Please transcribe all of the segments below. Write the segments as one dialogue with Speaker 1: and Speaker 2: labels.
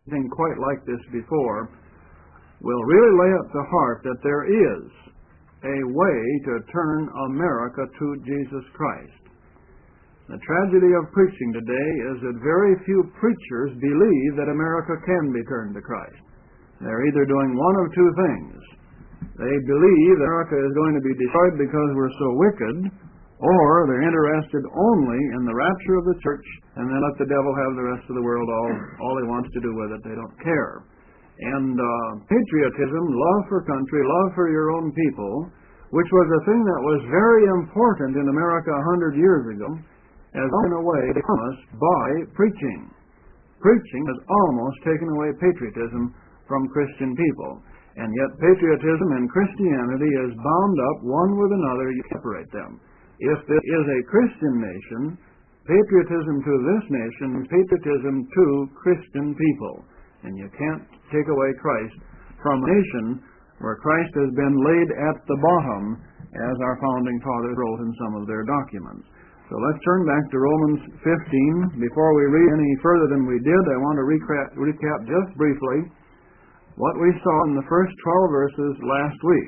Speaker 1: anything quite like this before, will really lay at the heart that there is a way to turn America to Jesus Christ. The tragedy of preaching today is that very few preachers believe that America can be turned to Christ. They're either doing one of two things. They believe that America is going to be destroyed because we're so wicked, or they're interested only in the rapture of the church and then let the devil have the rest of the world all he wants to do with it. They don't care. And patriotism, love for country, love for your own people, which was a thing that was very important in America 100 years ago, has gone away from us by preaching. Preaching has almost taken away patriotism from Christian people. And yet patriotism and Christianity is bound up one with another. You separate them. If this is a Christian nation, patriotism to this nation is patriotism to Christian people. And you can't take away Christ from a nation where Christ has been laid at the bottom, as our founding fathers wrote in some of their documents. So let's turn back to Romans 15. Before we read any further than we did, I want to recap just briefly what we saw in the first 12 verses last week.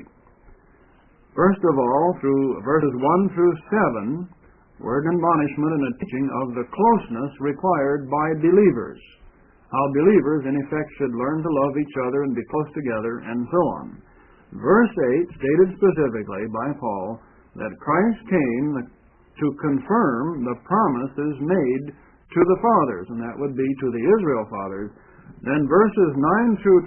Speaker 1: First of all, through verses 1 through 7, were an admonishment and a teaching of the closeness required by believers. How believers, in effect, should learn to love each other and be close together, and so on. Verse 8 stated specifically by Paul that Christ came to confirm the promises made to the fathers, and that would be to the Israel fathers. Then verses 9 through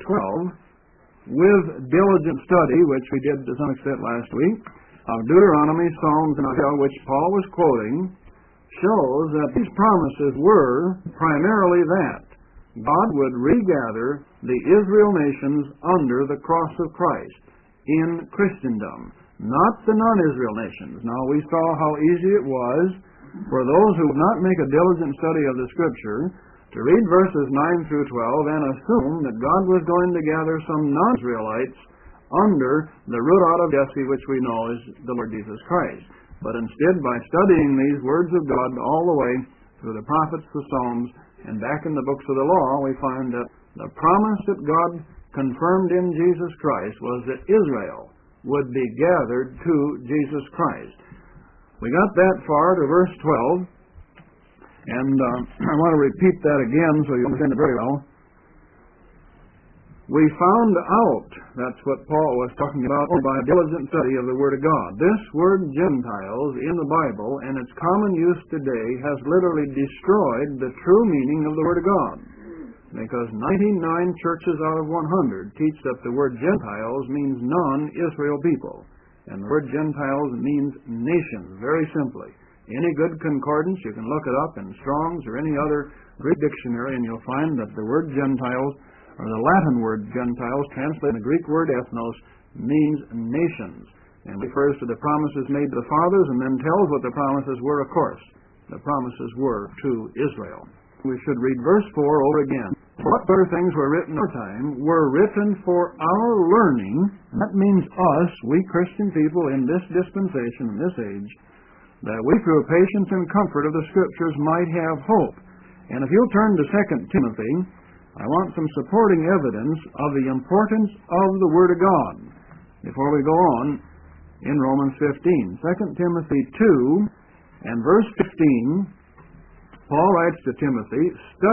Speaker 1: 12, with diligent study, which we did to some extent last week, of Deuteronomy, Psalms, and Isaiah, which Paul was quoting, shows that these promises were primarily that God would regather the Israel nations under the cross of Christ in Christendom, not the non-Israel nations. Now, we saw how easy it was for those who would not make a diligent study of the Scripture to read verses 9 through 12 and assume that God was going to gather some non-Israelites under the root out of Jesse, which we know is the Lord Jesus Christ. But instead, by studying these words of God all the way through the prophets, the Psalms, and back in the books of the law, we find that the promise that God confirmed in Jesus Christ was that Israel would be gathered to Jesus Christ. We got that far to verse 12, and I want to repeat that again so you understand it very well. We found out, that's what Paul was talking about, by a diligent study of the Word of God. This word Gentiles in the Bible and its common use today has literally destroyed the true meaning of the Word of God. Because 99 churches out of 100 teach that the word Gentiles means non-Israel people. And the word Gentiles means nations, very simply. Any good concordance, you can look it up in Strong's or any other Greek dictionary, and you'll find that the word Gentiles, or the Latin word Gentiles, translated the Greek word ethnos, means nations, and refers to the promises made to the fathers, and then tells what the promises were, of course. The promises were to Israel. We should read verse 4 over again. What other things were written in our time were written for our learning. That means us, we Christian people in this dispensation, in this age, that we through patience and comfort of the Scriptures might have hope. And if you'll turn to 2 Timothy, I want some supporting evidence of the importance of the Word of God before we go on in Romans 15. 2 Timothy 2 and verse 15, Paul writes to Timothy,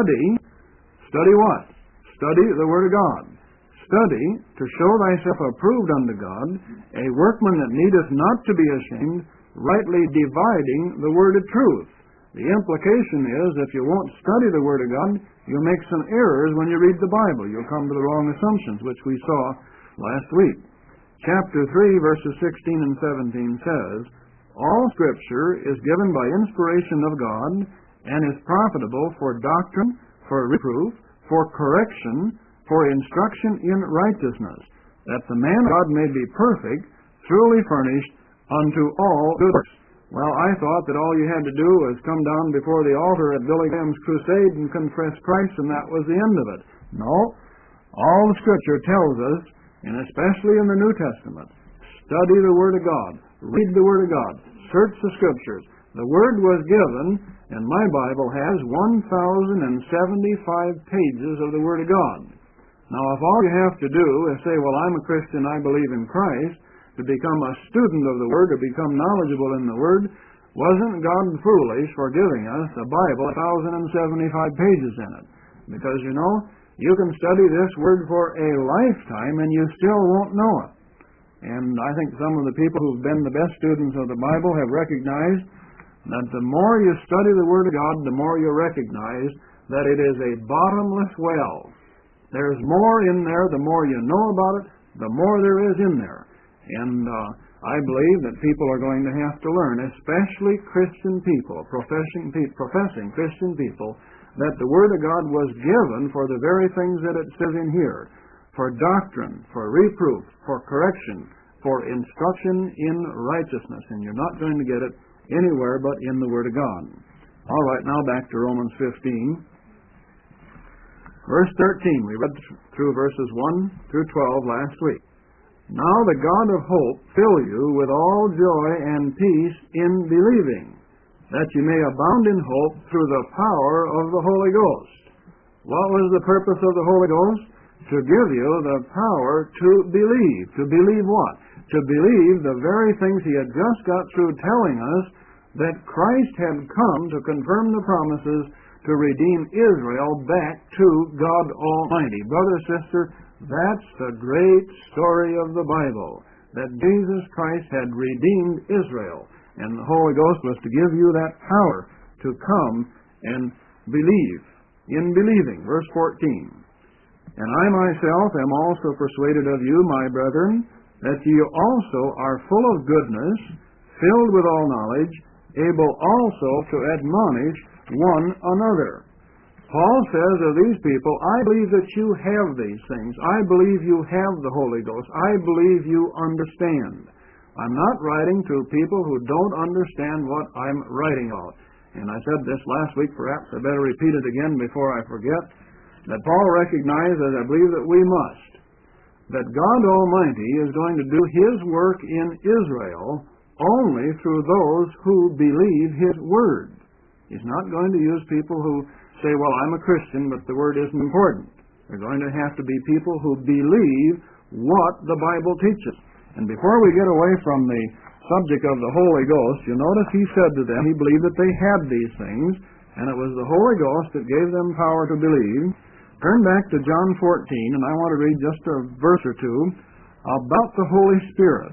Speaker 1: study what? Study the Word of God. Study to show thyself approved unto God, a workman that needeth not to be ashamed, rightly dividing the word of truth. The implication is, if you won't study the Word of God, you'll make some errors when you read the Bible. You'll come to the wrong assumptions, which we saw last week. Chapter 3, verses 16 and 17 says, all Scripture is given by inspiration of God, and is profitable for doctrine, for reproof, for correction, for instruction in righteousness, that the man of God may be perfect, truly furnished unto all good works. Well, I thought that all you had to do was come down before the altar at Billy Graham's crusade and confess Christ, and that was the end of it. No. All the Scripture tells us, and especially in the New Testament, study the Word of God, read the Word of God, search the Scriptures, The Word was given, and my Bible has 1,075 pages of the Word of God. Now, if all you have to do is say, well, I'm a Christian, I believe in Christ, to become a student of the Word, to become knowledgeable in the Word, wasn't God foolish for giving us a Bible, 1,075 pages in it? Because, you know, you can study this Word for a lifetime and you still won't know it. And I think some of the people who've been the best students of the Bible have recognized that the more you study the Word of God, the more you recognize that it is a bottomless well. There's more in there. The more you know about it, the more there is in there. And I believe that people are going to have to learn, especially Christian people, professing Christian people, that the Word of God was given for the very things that it says in here, for doctrine, for reproof, for correction, for instruction in righteousness. And you're not going to get it anywhere but in the Word of God. All right, now back to Romans 15. Verse 13, we read through verses 1 through 12 last week. Now the God of hope fill you with all joy and peace in believing, that you may abound in hope through the power of the Holy Ghost. What was the purpose of the Holy Ghost? To give you the power to believe. To believe what? To believe the very things he had just got through telling us, that Christ had come to confirm the promises to redeem Israel back to God Almighty. Brother, sister, that's the great story of the Bible, that Jesus Christ had redeemed Israel, and the Holy Ghost was to give you that power to come and believe in believing. Verse 14, And I myself am also persuaded of you, my brethren, that ye also are full of goodness, filled with all knowledge, able also to admonish one another. Paul says of these people, I believe that you have these things. I believe you have the Holy Ghost. I believe you understand. I'm not writing to people who don't understand what I'm writing about. And I said this last week, perhaps I better repeat it again before I forget, that Paul recognized, as I believe that we must, that God Almighty is going to do His work in Israel only through those who believe His Word. He's not going to use people who say, well, I'm a Christian, but the Word isn't important. They're going to have to be people who believe what the Bible teaches. And before we get away from the subject of the Holy Ghost, you notice he said to them he believed that they had these things, and it was the Holy Ghost that gave them power to believe. Turn back to John 14, and I want to read just a verse or two about the Holy Spirit,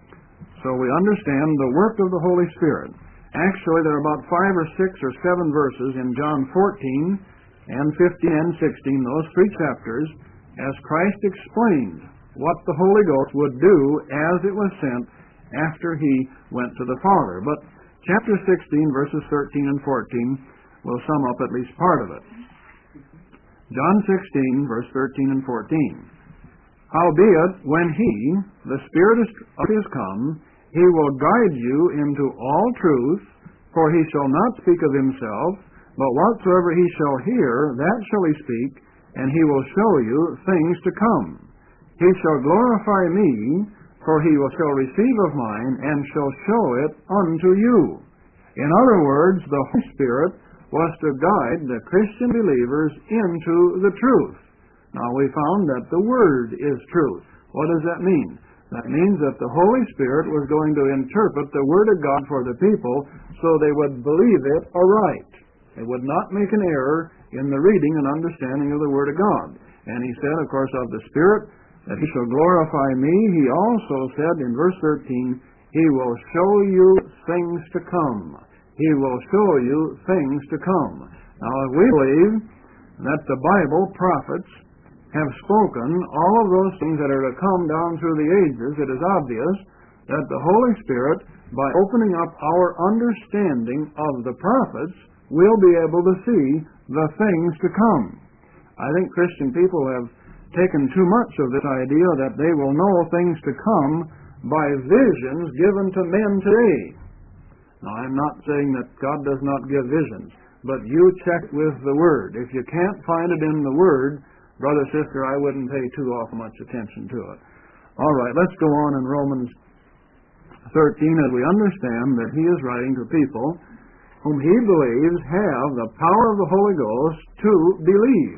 Speaker 1: so we understand the work of the Holy Spirit. Actually, there are about 5 or 6 or 7 verses in John 14 and 15 and 16, those 3 chapters, as Christ explained what the Holy Ghost would do as it was sent after He went to the Father. But chapter 16, verses 13 and 14 will sum up at least part of it. John 16, verse 13 and 14. Howbeit, when He, the Spirit is come, He will guide you into all truth, for He shall not speak of Himself, but whatsoever He shall hear, that shall He speak, and He will show you things to come. He shall glorify Me, for He shall receive of mine, and shall show it unto you. In other words, the Holy Spirit was to guide the Christian believers into the truth. Now, we found that the Word is truth. What does that mean? That means that the Holy Spirit was going to interpret the Word of God for the people so they would believe it aright. They would not make an error in the reading and understanding of the Word of God. And he said, of course, of the Spirit, that He shall glorify Me. He also said in verse 13, He will show you things to come. He will show you things to come. Now, we believe that the Bible prophets have spoken all of those things that are to come down through the ages. It is obvious that the Holy Spirit, by opening up our understanding of the prophets, will be able to see the things to come. I think Christian people have taken too much of this idea that they will know things to come by visions given to men today. Now, I'm not saying that God does not give visions, but you check with the Word. If you can't find it in the Word, brother, sister, I wouldn't pay too awful much attention to it. All right, let's go on in Romans 13, as we understand that he is writing to people whom he believes have the power of the Holy Ghost to believe.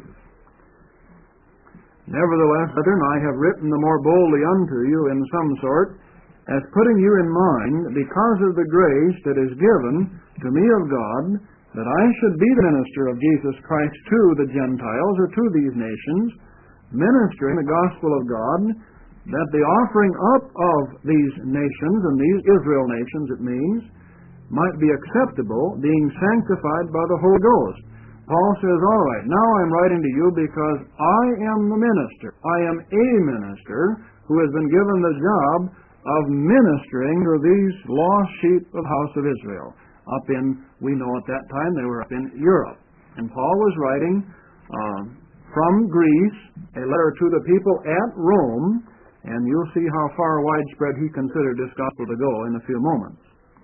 Speaker 1: Nevertheless, brethren, I have written the more boldly unto you in some sort, as putting you in mind, because of the grace that is given to me of God, that I should be the minister of Jesus Christ to the Gentiles, or to these nations, ministering the gospel of God, that the offering up of these nations, and these Israel nations it means, might be acceptable, being sanctified by the Holy Ghost. Paul says, all right, now I'm writing to you because I am the minister. I am a minister who has been given the job of ministering to these lost sheep of the house of Israel. Up in, we know at that time they were up in Europe. And Paul was writing from Greece a letter to the people at Rome, and you'll see how far widespread he considered this gospel to go in a few moments.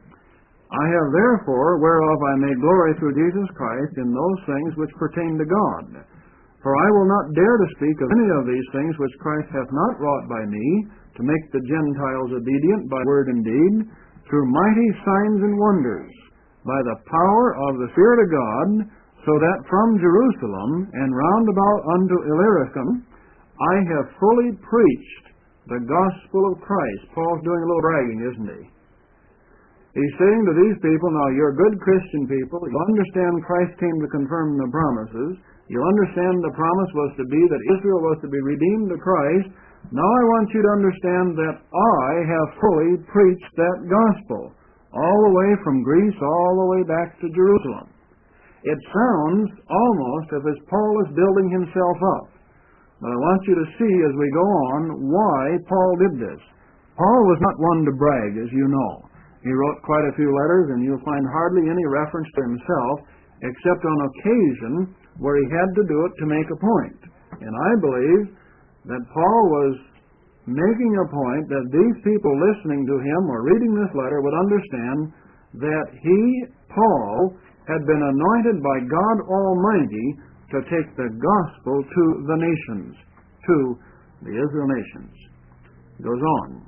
Speaker 1: I have therefore, whereof I may glory through Jesus Christ, in those things which pertain to God. For I will not dare to speak of any of these things which Christ hath not wrought by me, to make the Gentiles obedient by word and deed, through mighty signs and wonders, by the power of the Spirit of God, so that from Jerusalem and round about unto Illyricum I have fully preached the gospel of Christ. Paul's doing a little bragging, isn't he? He's saying to these people, now you're good Christian people, you understand Christ came to confirm the promises, you understand the promise was to be that Israel was to be redeemed to Christ. Now I want you to understand that I have fully preached that gospel, all the way from Greece, all the way back to Jerusalem. It sounds almost as if Paul is building himself up. But I want you to see as we go on why Paul did this. Paul was not one to brag, as you know. He wrote quite a few letters, and you'll find hardly any reference to himself, except on occasion where he had to do it to make a point. And I believe that Paul was making a point that these people listening to him or reading this letter would understand that he, Paul, had been anointed by God Almighty to take the gospel to the nations, to the Israel nations. He goes on.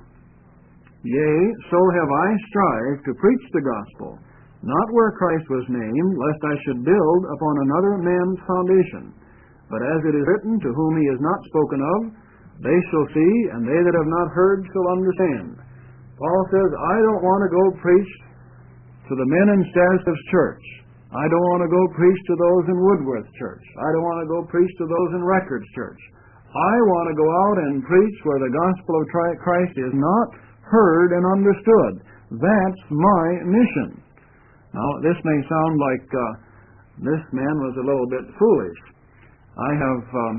Speaker 1: Yea, so have I strived to preach the gospel, not where Christ was named, lest I should build upon another man's foundation. But as it is written, to whom he is not spoken of, they shall see, and they that have not heard shall understand. Paul says, I don't want to go preach to the men in Stasev's church. I don't want to go preach to those in Woodworth church. I don't want to go preach to those in Records church. I want to go out and preach where the gospel of Christ is not heard and understood. That's my mission. Now, this may sound like this man was a little bit foolish. I have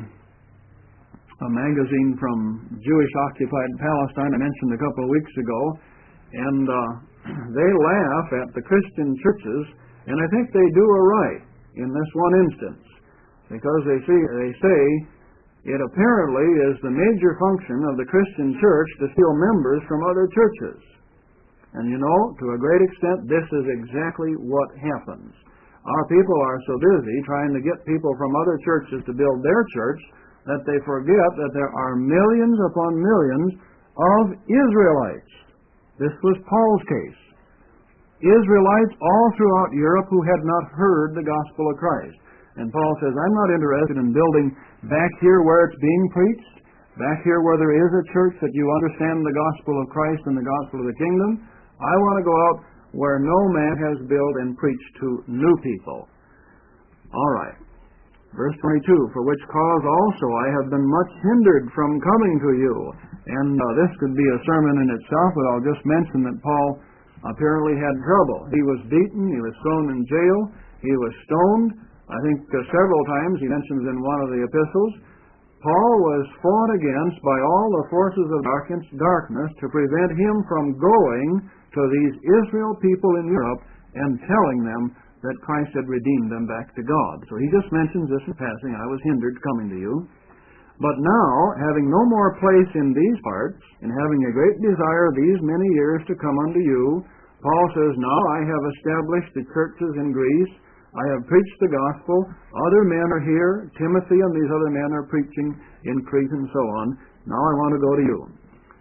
Speaker 1: a magazine from Jewish-occupied Palestine I mentioned a couple of weeks ago, and they laugh at the Christian churches, and I think they do right in this one instance, because they say it apparently is the major function of the Christian church to steal members from other churches. And you know, to a great extent, this is exactly what happens. Our people are so busy trying to get people from other churches to build their church that they forget that there are millions upon millions of Israelites. This was Paul's case. Israelites all throughout Europe who had not heard the gospel of Christ. And Paul says, I'm not interested in building back here where it's being preached, back here where there is a church that you understand the gospel of Christ and the gospel of the kingdom. I want to go out where no man has built and preached to new people. All right. Verse 22, for which cause also I have been much hindered from coming to you. And this could be a sermon in itself, but I'll just mention that Paul apparently had trouble. He was beaten, he was thrown in jail, he was stoned. I think several times, he mentions in one of the epistles, Paul was fought against by all the forces of darkness to prevent him from going to these Israel people in Europe and telling them that Christ had redeemed them back to God. So he just mentions this in passing, I was hindered coming to you. But now, having no more place in these parts, and having a great desire these many years to come unto you, Paul says, now I have established the churches in Greece, I have preached the gospel, other men are here, Timothy and these other men are preaching in Crete and so on. Now I want to go to you.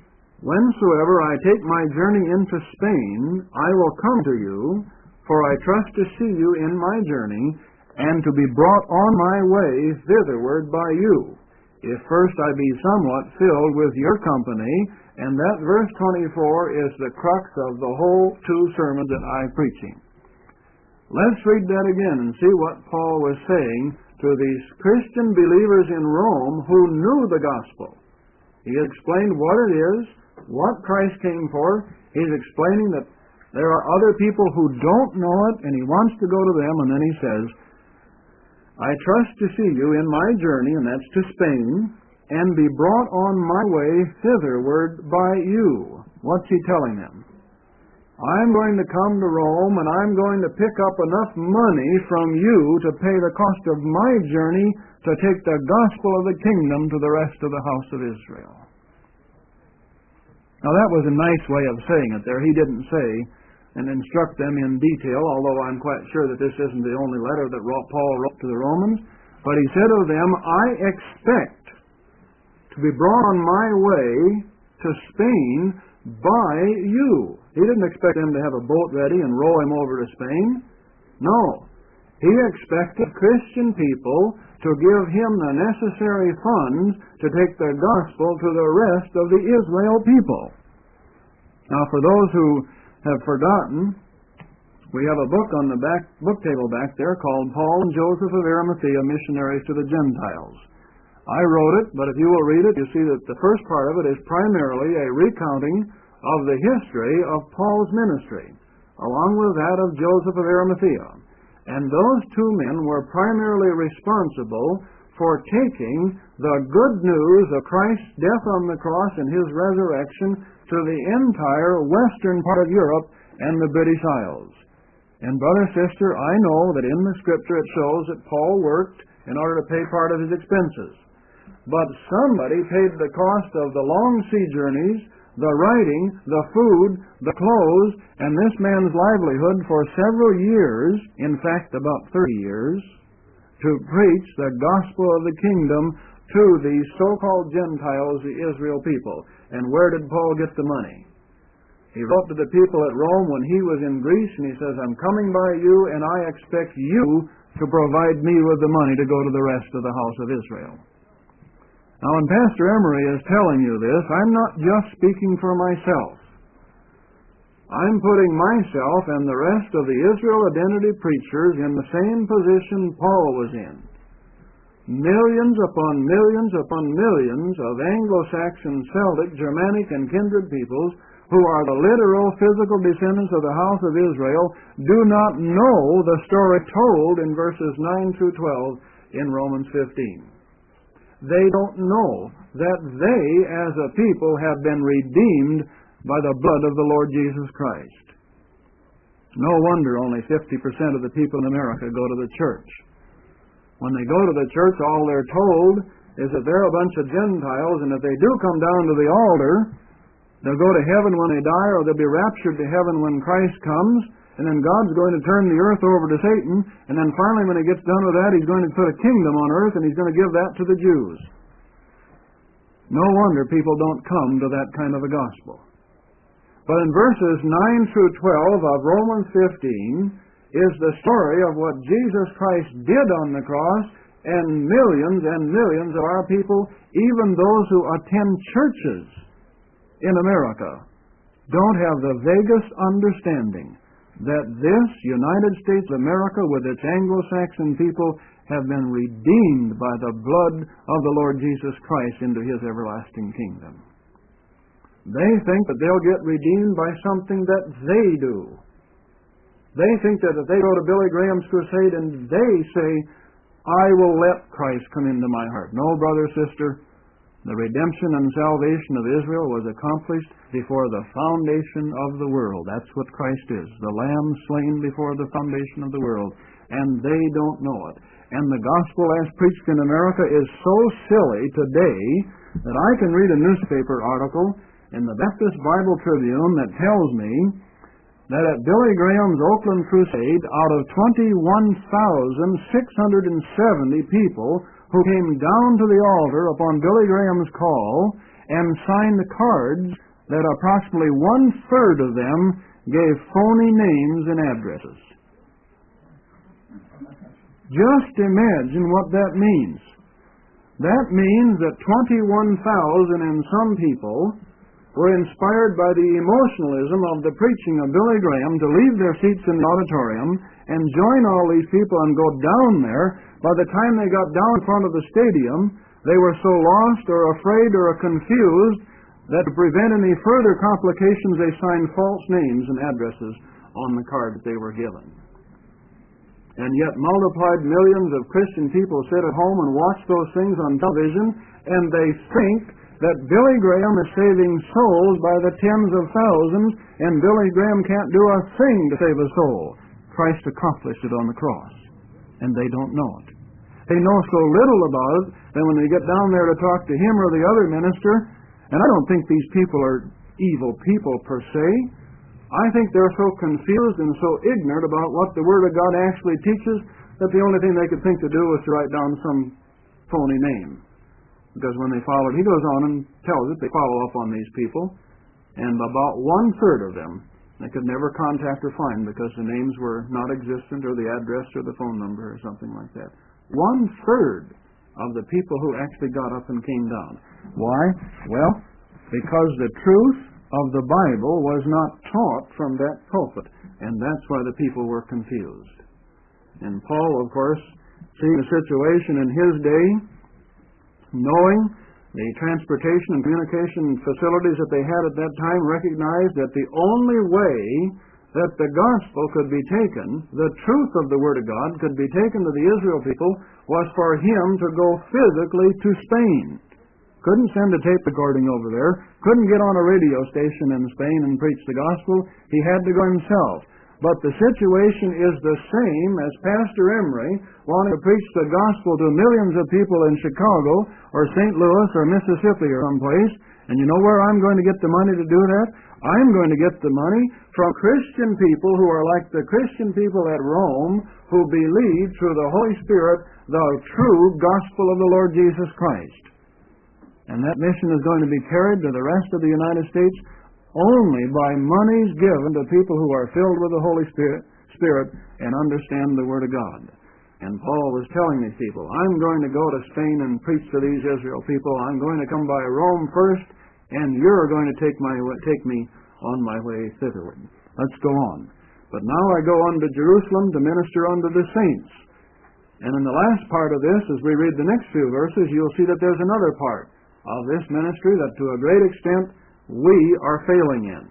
Speaker 1: Whensoever I take my journey into Spain, I will come to you, for I trust to see you in my journey, and to be brought on my way thitherward by you, if first I be somewhat filled with your company. And that verse 24 is the crux of the whole two sermons that I'm preaching. Let's read that again and see what Paul was saying to these Christian believers in Rome who knew the gospel. He explained what it is, what Christ came for. He's explaining that there are other people who don't know it, and he wants to go to them, and then he says, I trust to see you in my journey, and that's to Spain, and be brought on my way thitherward by you. What's he telling them? I'm going to come to Rome, and I'm going to pick up enough money from you to pay the cost of my journey to take the gospel of the kingdom to the rest of the house of Israel. Now that was a nice way of saying it there. He didn't say and instruct them in detail, although I'm quite sure that this isn't the only letter that Paul wrote to the Romans. But he said of them, I expect to be brought on my way to Spain by you. He didn't expect them to have a boat ready and row him over to Spain. No. He expected Christian people to give him the necessary funds to take the gospel to the rest of the Israel people. Now, for those who have forgotten, we have a book on the book table back there called Paul and Joseph of Arimathea, Missionaries to the Gentiles. I wrote it, but if you will read it, you see that the first part of it is primarily a recounting of the history of Paul's ministry, along with that of Joseph of Arimathea. And those two men were primarily responsible for taking the good news of Christ's death on the cross and his resurrection to the entire western part of Europe and the British Isles. And brother, sister, I know that in the Scripture it shows that Paul worked in order to pay part of his expenses. But somebody paid the cost of the long sea journeys, the writing, the food, the clothes, and this man's livelihood for several years, in fact about 30 years, to preach the gospel of the kingdom to these so-called Gentiles, the Israel people. And where did Paul get the money? He wrote to the people at Rome when he was in Greece, and he says, I'm coming by you, and I expect you to provide me with the money to go to the rest of the house of Israel. Now, when Pastor Emery is telling you this, I'm not just speaking for myself. I'm putting myself and the rest of the Israel Identity preachers in the same position Paul was in. Millions upon millions upon millions of Anglo-Saxon, Celtic, Germanic, and kindred peoples who are the literal physical descendants of the house of Israel do not know the story told in verses 9 through 12 in Romans 15. They don't know that they, as a people, have been redeemed by the blood of the Lord Jesus Christ. No wonder only 50% of the people in America go to the church. When they go to the church, all they're told is that they're a bunch of Gentiles, and if they do come down to the altar, they'll go to heaven when they die, or they'll be raptured to heaven when Christ comes, and then God's going to turn the earth over to Satan, and then finally when he gets done with that, he's going to put a kingdom on earth, and he's going to give that to the Jews. No wonder people don't come to that kind of a gospel. But in verses 9 through 12 of Romans 15 is the story of what Jesus Christ did on the cross, and millions of our people, even those who attend churches in America, don't have the vaguest understanding that this United States of America with its Anglo-Saxon people have been redeemed by the blood of the Lord Jesus Christ into his everlasting kingdom. They think that they'll get redeemed by something that they do. They think that if they go to Billy Graham's crusade and they say, I will let Christ come into my heart. No, brother, sister, the redemption and salvation of Israel was accomplished before the foundation of the world. That's what Christ is, the Lamb slain before the foundation of the world. And they don't know it. And the gospel as preached in America is so silly today that I can read a newspaper article in the Baptist Bible Tribune that tells me that at Billy Graham's Oakland crusade, out of 21,670 people who came down to the altar upon Billy Graham's call and signed cards that approximately one-third of them gave phony names and addresses. Just imagine what that means. That means that 21,000 and some people were inspired by the emotionalism of the preaching of Billy Graham to leave their seats in the auditorium and join all these people and go down there. By the time they got down in front of the stadium, they were so lost or afraid or confused that to prevent any further complications, they signed false names and addresses on the card that they were given. And yet multiplied millions of Christian people sit at home and watch those things on television, and they think that Billy Graham is saving souls by the tens of thousands, and Billy Graham can't do a thing to save a soul. Christ accomplished it on the cross, and they don't know it. They know so little about it that when they get down there to talk to him or the other minister, and I don't think these people are evil people per se, I think they're so confused and so ignorant about what the Word of God actually teaches that the only thing they could think to do was to write down some phony name. Because when they followed, he goes on and tells it, they follow up on these people, and about one-third of them they could never contact or find because the names were not existent or the address or the phone number or something like that. One-third of the people who actually got up and came down. Why? Well, because the truth of the Bible was not taught from that pulpit, and that's why the people were confused. And Paul, of course, seeing the situation in his day, knowing the transportation and communication facilities that they had at that time, recognized that the only way that the gospel could be taken, the truth of the Word of God could be taken to the Israel people, was for him to go physically to Spain. Couldn't send a tape recording over there, couldn't get on a radio station in Spain and preach the gospel. He had to go himself. But the situation is the same as Pastor Emery wanting to preach the gospel to millions of people in Chicago or St. Louis or Mississippi or someplace. And you know where I'm going to get the money to do that? I'm going to get the money from Christian people who are like the Christian people at Rome who believe through the Holy Spirit the true gospel of the Lord Jesus Christ. And that mission is going to be carried to the rest of the United States only by monies given to people who are filled with the Holy Spirit and understand the Word of God. And Paul was telling these people, I'm going to go to Spain and preach to these Israel people. I'm going to come by Rome first, and you're going to take me on my way thitherward. Let's go on. But now I go unto Jerusalem to minister unto the saints. And in the last part of this, as we read the next few verses, you'll see that there's another part of this ministry that to a great extent we are failing in.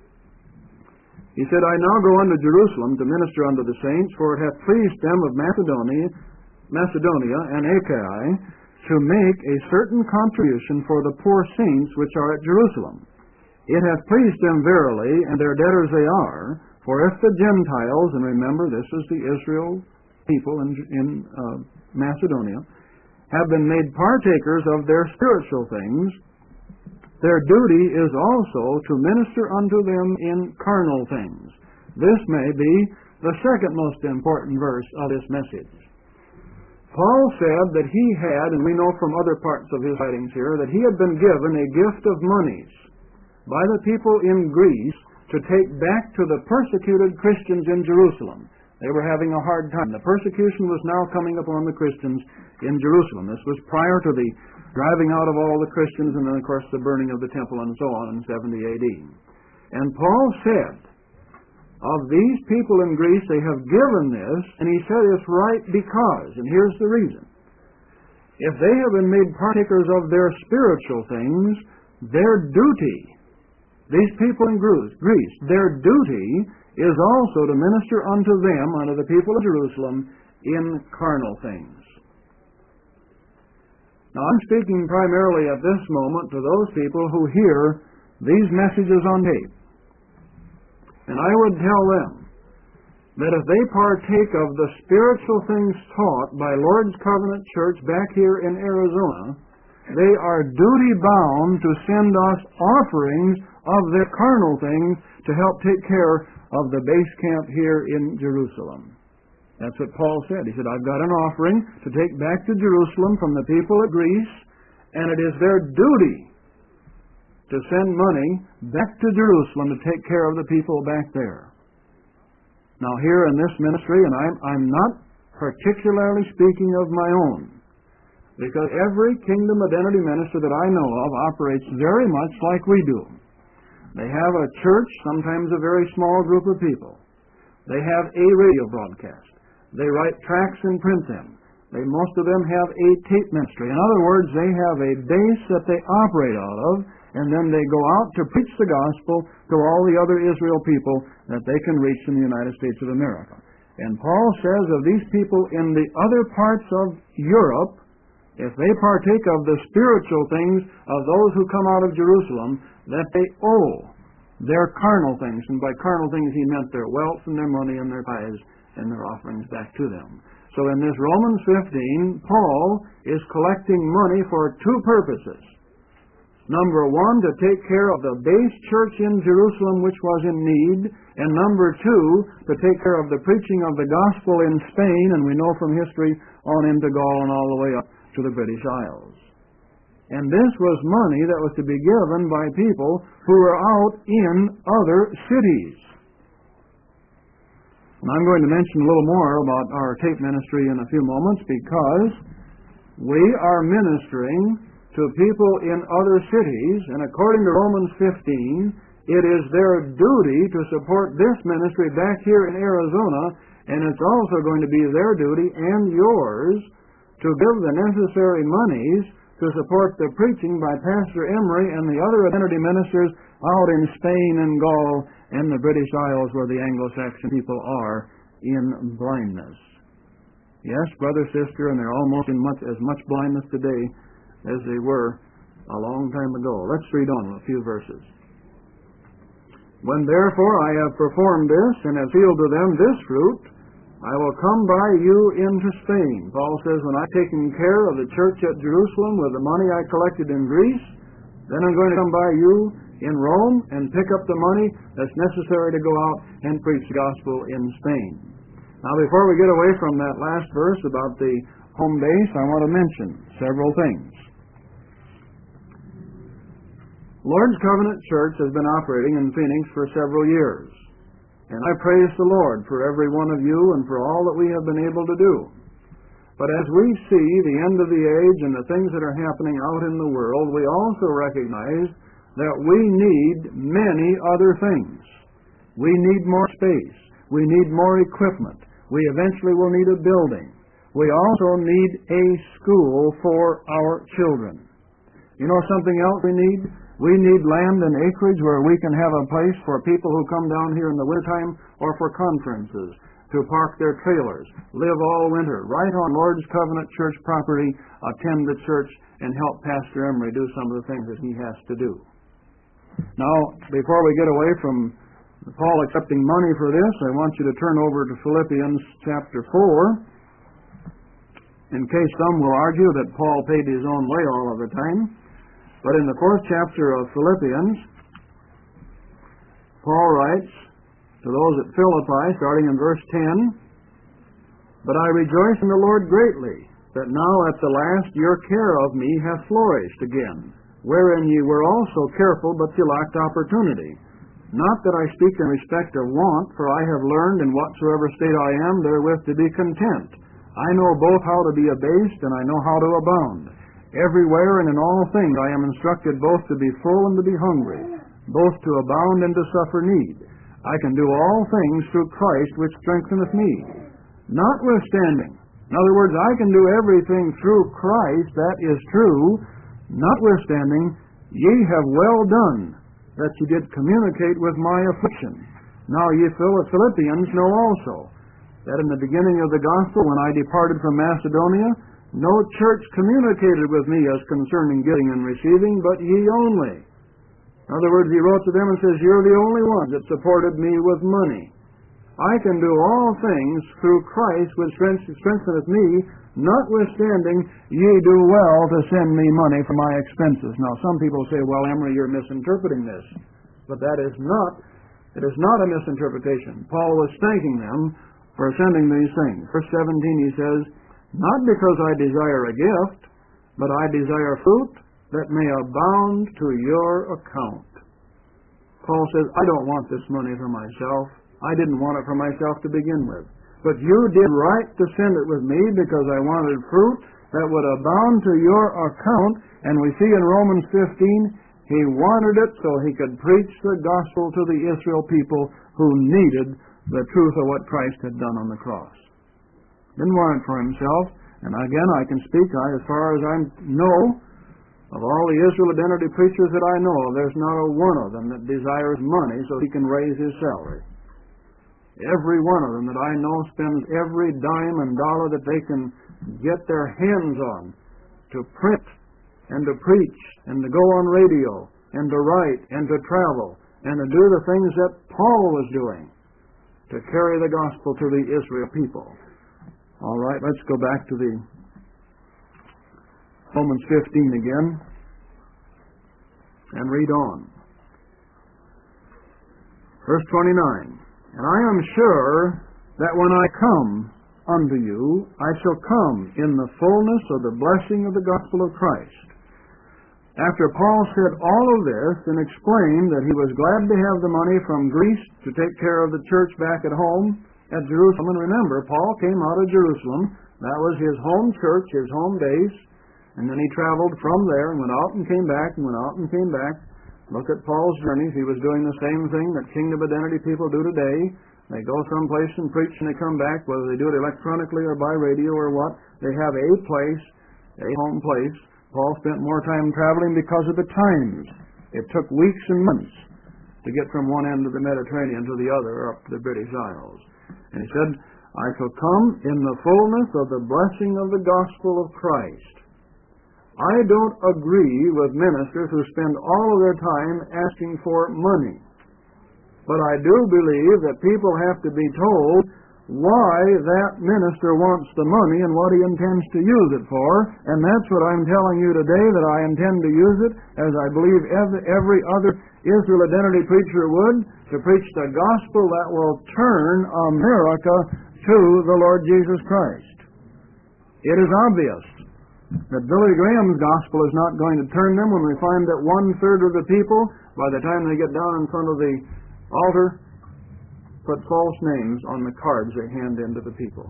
Speaker 1: He said, I now go unto Jerusalem to minister unto the saints, for it hath pleased them of Macedonia and Achaia to make a certain contribution for the poor saints which are at Jerusalem. It hath pleased them verily, and their debtors they are, for if the Gentiles, and remember this is the Israel people in Macedonia, have been made partakers of their spiritual things, their duty is also to minister unto them in carnal things. This may be the second most important verse of this message. Paul said that he had, and we know from other parts of his writings here, that he had been given a gift of monies by the people in Greece to take back to the persecuted Christians in Jerusalem. They were having a hard time. The persecution was now coming upon the Christians in Jerusalem. This was prior to the driving out of all the Christians and then, of course, the burning of the temple and so on in 70 A.D. And Paul said, of these people in Greece, they have given this, and he said it's right because, and here's the reason. If they have been made partakers of their spiritual things, their duty, these people in Greece, their duty is also to minister unto them, unto the people of Jerusalem, in carnal things. Now, I'm speaking primarily at this moment to those people who hear these messages on tape. And I would tell them that if they partake of the spiritual things taught by Lord's Covenant Church back here in Arizona, they are duty-bound to send us offerings of their carnal things to help take care of the base camp here in Jerusalem. That's what Paul said. He said, I've got an offering to take back to Jerusalem from the people of Greece, and it is their duty to send money back to Jerusalem to take care of the people back there. Now here in this ministry, and I'm not particularly speaking of my own, because every Kingdom Identity minister that I know of operates very much like we do. They have a church, sometimes a very small group of people. They have a radio broadcast. They write tracts and print them. Most of them have a tape ministry. In other words, they have a base that they operate out of, and then they go out to preach the gospel to all the other Israel people that they can reach in the United States of America. And Paul says of these people in the other parts of Europe, if they partake of the spiritual things of those who come out of Jerusalem, that they owe their carnal things. And by carnal things he meant their wealth and their money and their tithes and their offerings back to them. So in this Romans 15, Paul is collecting money for two purposes. Number one, to take care of the base church in Jerusalem which was in need. And number two, to take care of the preaching of the gospel in Spain, and we know from history on into Gaul and all the way up to the British Isles. And this was money that was to be given by people who were out in other cities. And I'm going to mention a little more about our tape ministry in a few moments, because we are ministering to people in other cities, and according to Romans 15, it is their duty to support this ministry back here in Arizona, and it's also going to be their duty and yours to give the necessary monies to support the preaching by Pastor Emery and the other identity ministers out in Spain and Gaul and the British Isles where the Anglo-Saxon people are in blindness. Yes, brother, sister, and they're almost in as much blindness today as they were a long time ago. Let's read on a few verses. When therefore I have performed this and have sealed to them this fruit, I will come by you into Spain. Paul says, when I've taken care of the church at Jerusalem with the money I collected in Greece, then I'm going to come by you in Rome and pick up the money that's necessary to go out and preach the gospel in Spain. Now, before we get away from that last verse about the home base, I want to mention several things. Lord's Covenant Church has been operating in Phoenix for several years. And I praise the Lord for every one of you and for all that we have been able to do. But as we see the end of the age and the things that are happening out in the world, we also recognize that we need many other things. We need more space. We need more equipment. We eventually will need a building. We also need a school for our children. You know something else we need? We need land and acreage where we can have a place for people who come down here in the wintertime or for conferences to park their trailers, live all winter, right on Lord's Covenant Church property, attend the church, and help Pastor Emery do some of the things that he has to do. Now, before we get away from Paul accepting money for this, I want you to turn over to Philippians chapter 4, in case some will argue that Paul paid his own way all of the time. But in the 4th chapter of Philippians, Paul writes to those at Philippi, starting in verse 10, But I rejoice in the Lord greatly, that now at the last your care of me hath flourished again, wherein ye were also careful, but ye lacked opportunity. Not that I speak in respect of want, for I have learned in whatsoever state I am therewith to be content. I know both how to be abased, and I know how to abound. Everywhere and in all things I am instructed both to be full and to be hungry, both to abound and to suffer need. I can do all things through Christ which strengtheneth me. Notwithstanding, in other words, I can do everything through Christ, that is true. Notwithstanding, ye have well done that ye did communicate with my affliction. Now ye Philippians know also that in the beginning of the gospel, when I departed from Macedonia, no church communicated with me as concerning giving and receiving, but ye only. In other words, he wrote to them and says, you're the only ones that supported me with money. I can do all things through Christ which strengtheneth me, notwithstanding ye do well to send me money for my expenses. Now some people say, well, Emery, you're misinterpreting this. But it is not a misinterpretation. Paul was thanking them for sending these things. Verse 17 he says, Not because I desire a gift, but I desire fruit that may abound to your account. Paul says, I don't want this money for myself. I didn't want it for myself to begin with. But you did right to send it with me because I wanted fruit that would abound to your account. And we see in Romans 15, he wanted it so he could preach the gospel to the Israel people who needed the truth of what Christ had done on the cross. Didn't want it for himself. And again, I can speak, as far as I know, of all the Israel identity preachers that I know of, there's not a one of them that desires money so he can raise his salary. Every one of them that I know spends every dime and dollar that they can get their hands on to print and to preach and to go on radio and to write and to travel and to do the things that Paul was doing to carry the gospel to the Israel people. All right, let's go back to the Romans 15 again and read on. Verse 29. And I am sure that when I come unto you, I shall come in the fullness of the blessing of the gospel of Christ. After Paul said all of this and explained that he was glad to have the money from Greece to take care of the church back at home at Jerusalem, and remember, Paul came out of Jerusalem. That was his home church, his home base, and then he traveled from there and went out and came back and went out and came back. Look at Paul's journeys. He was doing the same thing that Kingdom Identity people do today. They go someplace and preach and they come back, whether they do it electronically or by radio or what. They have a place, a home place. Paul spent more time traveling because of the times. It took weeks and months to get from one end of the Mediterranean to the other up to the British Isles. And he said, I shall come in the fullness of the blessing of the gospel of Christ. I don't agree with ministers who spend all of their time asking for money. But I do believe that people have to be told why that minister wants the money and what he intends to use it for. And that's what I'm telling you today, that I intend to use it, as I believe every other Israel identity preacher would, to preach the gospel that will turn America to the Lord Jesus Christ. It is obvious that Billy Graham's gospel is not going to turn them when we find that 1/3 of the people, by the time they get down in front of the altar, put false names on the cards they hand in to the people.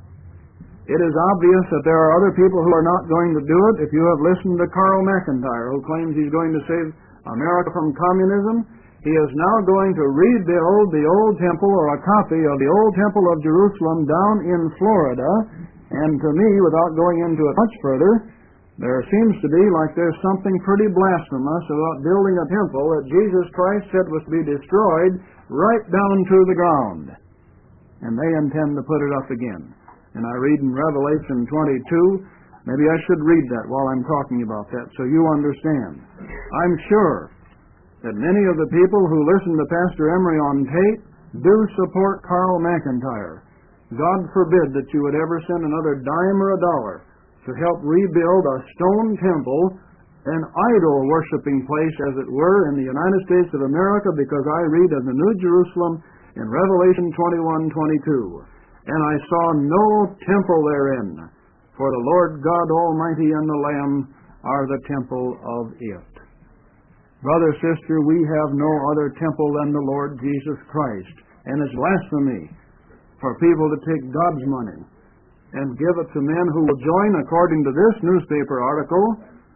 Speaker 1: It is obvious that there are other people who are not going to do it. If you have listened to Carl McIntyre, who claims he's going to save America from communism, he is now going to rebuild the old temple, or a copy of the old temple of Jerusalem down in Florida. And to me, without going into it much further, there seems to be like there's something pretty blasphemous about building a temple that Jesus Christ said was to be destroyed right down to the ground. And they intend to put it up again. And I read in Revelation 22, maybe I should read that while I'm talking about that so you understand. I'm sure that many of the people who listen to Pastor Emery on tape do support Carl McIntyre. God forbid that you would ever send another dime or a dollar to help rebuild a stone temple, an idol-worshiping place, as it were, in the United States of America, because I read of the New Jerusalem in Revelation 21:22. And I saw no temple therein, for the Lord God Almighty and the Lamb are the temple of it. Brother, sister, we have no other temple than the Lord Jesus Christ. And it's blasphemy for people to take God's money and give it to men who will join, according to this newspaper article,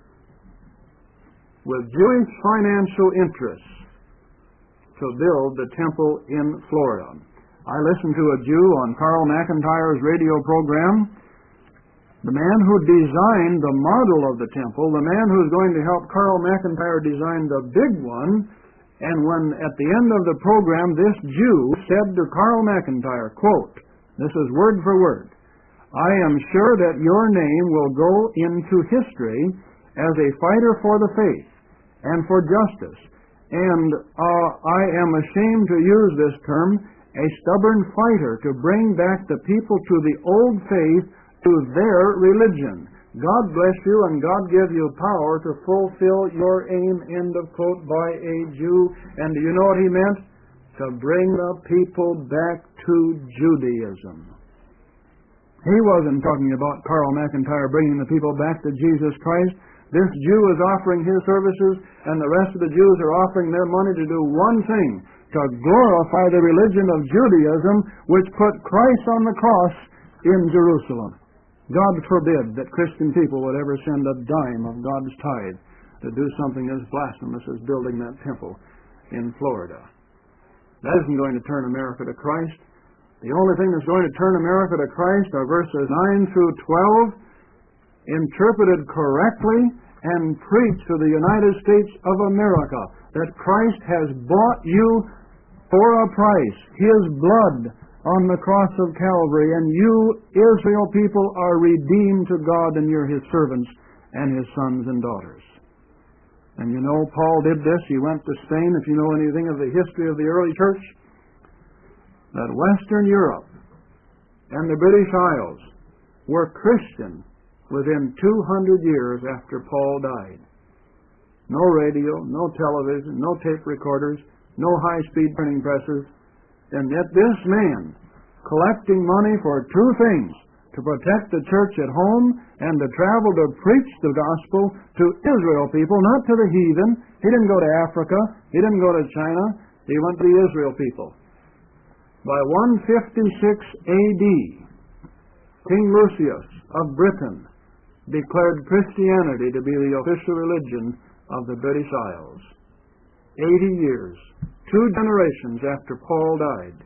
Speaker 1: with Jewish financial interests to build the temple in Florida. I listened to a Jew on Carl McIntyre's radio program. The man who designed the model of the temple, the man who's going to help Carl McIntyre design the big one, and when at the end of the program this Jew said to Carl McIntyre, quote, this is word for word, I am sure that your name will go into history as a fighter for the faith and for justice. And I am ashamed to use this term, a stubborn fighter to bring back the people to the old faith, to their religion. God bless you and God give you power to fulfill your aim, end of quote, by a Jew. And do you know what he meant? To bring the people back to Judaism. He wasn't talking about Carl McIntyre bringing the people back to Jesus Christ. This Jew is offering his services, and the rest of the Jews are offering their money to do one thing, to glorify the religion of Judaism, which put Christ on the cross in Jerusalem. God forbid that Christian people would ever send a dime of God's tithe to do something as blasphemous as building that temple in Florida. That isn't going to turn America to Christ. The only thing that's going to turn America to Christ are verses 9 through 12, interpreted correctly and preached to the United States of America, that Christ has bought you for a price, His blood on the cross of Calvary, and you, Israel people, are redeemed to God, and you're His servants and His sons and daughters. And you know, Paul did this. He went to Spain. If you know anything of the history of the early church, that Western Europe and the British Isles were Christian within 200 years after Paul died. No radio, no television, no tape recorders, no high-speed printing presses. And yet this man, collecting money for two things, to protect the church at home and to travel to preach the gospel to Israel people, not to the heathen. He didn't go to Africa. He didn't go to China. He went to the Israel people. By 156 A.D., King Lucius of Britain declared Christianity to be the official religion of the British Isles. 80 years, 2 generations after Paul died,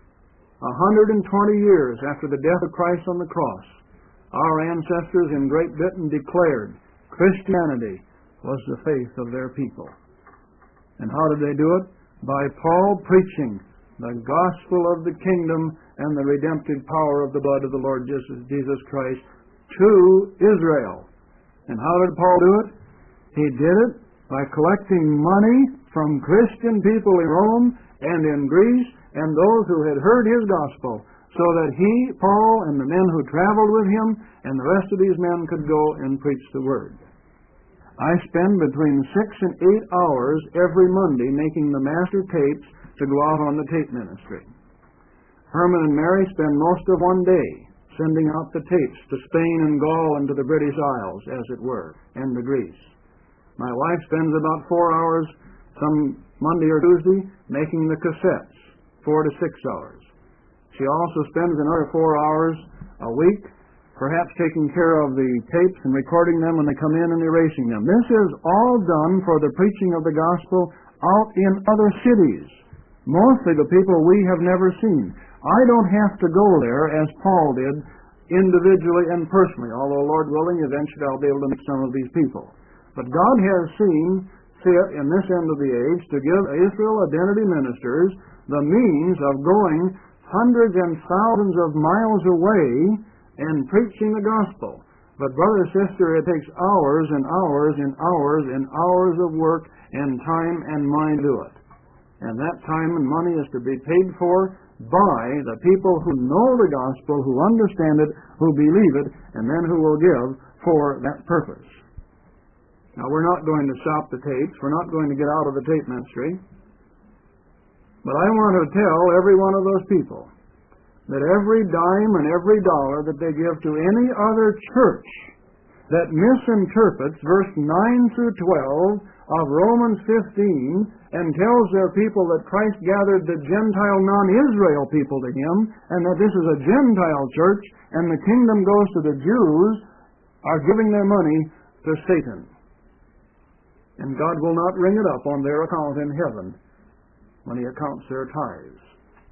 Speaker 1: 120 years after the death of Christ on the cross, our ancestors in Great Britain declared Christianity was the faith of their people. And how did they do it? By Paul preaching the gospel of the kingdom and the redemptive power of the blood of the Lord Jesus Christ to Israel. And how did Paul do it? He did it by collecting money from Christian people in Rome and in Greece and those who had heard his gospel, so that he, Paul, and the men who traveled with him and the rest of these men could go and preach the word. I spend between 6 and 8 hours every Monday making the master tapes to go out on the tape ministry. Herman and Mary spend most of one day sending out the tapes to Spain and Gaul and to the British Isles, as it were, and to Greece. My wife spends about 4 hours some Monday or Tuesday making the cassettes, 4 to 6 hours. She also spends another 4 hours a week, perhaps taking care of the tapes and recording them when they come in and erasing them. This is all done for the preaching of the gospel out in other cities, mostly the people we have never seen. I don't have to go there, as Paul did, individually and personally, although, Lord willing, eventually I'll be able to meet some of these people. But God has seen fit in this end of the age to give Israel Identity Ministers the means of going hundreds and thousands of miles away and preaching the gospel. But, brother, sister, it takes hours and hours and hours and hours of work and time and mind to do it. And that time and money is to be paid for by the people who know the gospel, who understand it, who believe it, and then who will give for that purpose. Now, we're not going to stop the tapes. We're not going to get out of the tape ministry. But I want to tell every one of those people that every dime and every dollar that they give to any other church that misinterprets verse 9 through 12 of Romans 15 and tells their people that Christ gathered the Gentile non-Israel people to Him and that this is a Gentile church and the kingdom goes to the Jews, are giving their money to Satan. And God will not ring it up on their account in heaven when He accounts their tithes.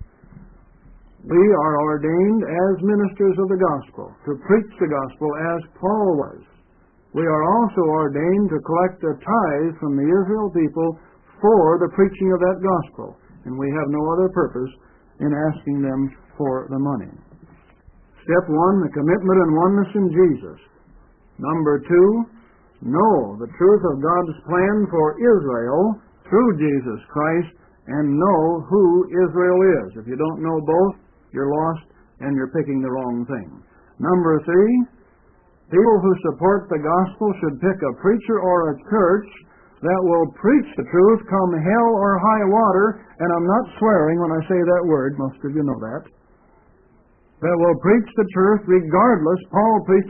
Speaker 1: We are ordained as ministers of the gospel to preach the gospel as Paul was. We are also ordained to collect a tithe from the Israel people for the preaching of that gospel. And we have no other purpose in asking them for the money. Step 1, the commitment and oneness in Jesus. Number 2, know the truth of God's plan for Israel through Jesus Christ and know who Israel is. If you don't know both, you're lost and you're picking the wrong thing. Number 3, people who support the gospel should pick a preacher or a church that will preach the truth come hell or high water, and I'm not swearing when I say that word, most of you know that will preach the truth regardless. Paul preached it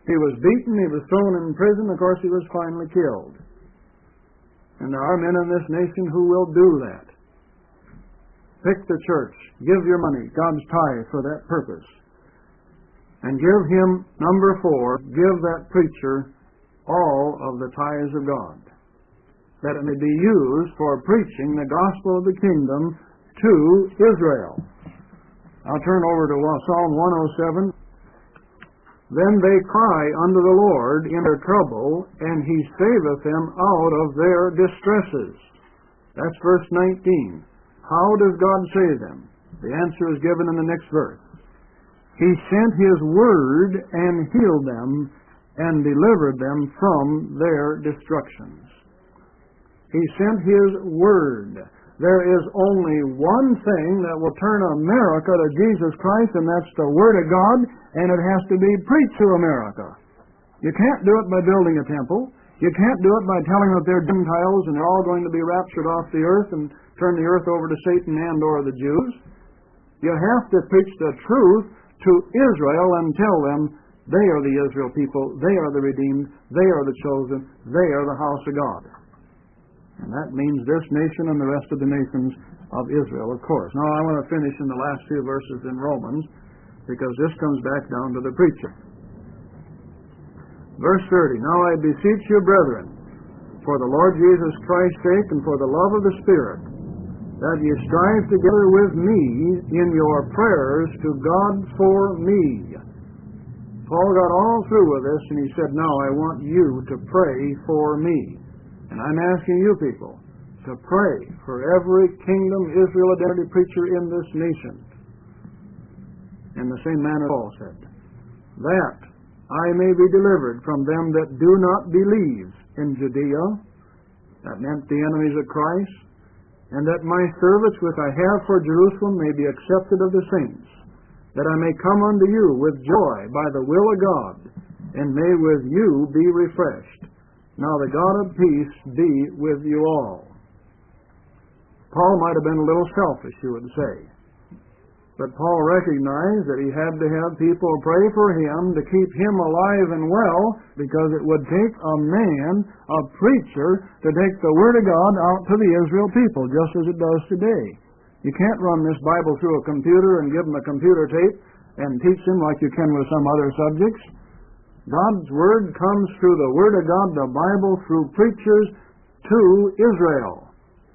Speaker 1: He was beaten, he was thrown in prison, of course he was finally killed. And there are men in this nation who will do that. Pick the church, give your money, God's tithe, for that purpose. And give him, number 4, give that preacher all of the tithes of God, that it may be used for preaching the gospel of the kingdom to Israel. I'll turn over to Psalm 107. Then they cry unto the Lord in their trouble, and he saveth them out of their distresses. That's verse 19. How does God save them? The answer is given in the next verse. He sent his word and healed them and delivered them from their destructions. He sent his word. There is only one thing that will turn America to Jesus Christ, and that's the Word of God, and it has to be preached to America. You can't do it by building a temple. You can't do it by telling them that they're Gentiles and they're all going to be raptured off the earth and turn the earth over to Satan and or the Jews. You have to preach the truth to Israel and tell them they are the Israel people, they are the redeemed, they are the chosen, they are the house of God. And that means this nation and the rest of the nations of Israel, of course. Now I want to finish in the last few verses in Romans, because this comes back down to the preacher. Verse 30, Now I beseech you, brethren, for the Lord Jesus Christ's sake and for the love of the Spirit, that ye strive together with me in your prayers to God for me. Paul got all through with this, and he said, Now I want you to pray for me. And I'm asking you people to pray for every kingdom Israel identity preacher in this nation. In the same manner Paul said, that I may be delivered from them that do not believe in Judea, that meant the enemies of Christ, and that my service which I have for Jerusalem may be accepted of the saints, that I may come unto you with joy by the will of God, and may with you be refreshed. Now the God of peace be with you all. Paul might have been a little selfish, you would say. But Paul recognized that he had to have people pray for him to keep him alive and well, because it would take a man, a preacher, to take the Word of God out to the Israel people, just as it does today. You can't run this Bible through a computer and give them a computer tape and teach them like you can with some other subjects. God's Word comes through the Word of God, the Bible, through preachers to Israel.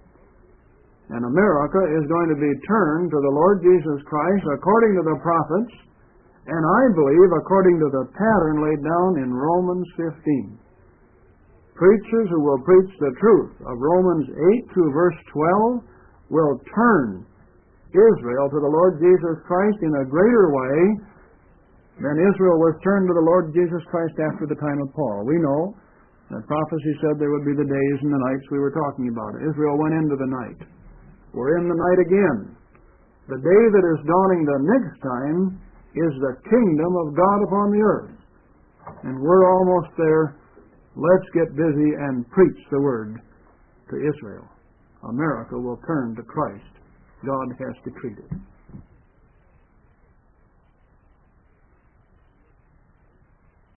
Speaker 1: And America is going to be turned to the Lord Jesus Christ according to the prophets, and I believe according to the pattern laid down in Romans 15. Preachers who will preach the truth of Romans 8 through verse 12 will turn Israel to the Lord Jesus Christ in a greater way than Israel was turned to the Lord Jesus Christ after the time of Paul. We know that prophecy said there would be the days and the nights we were talking about. Israel went into the night. We're in the night again. The day that is dawning the next time is the kingdom of God upon the earth. And we're almost there. Let's get busy and preach the Word to Israel. America will turn to Christ. God has decreed it.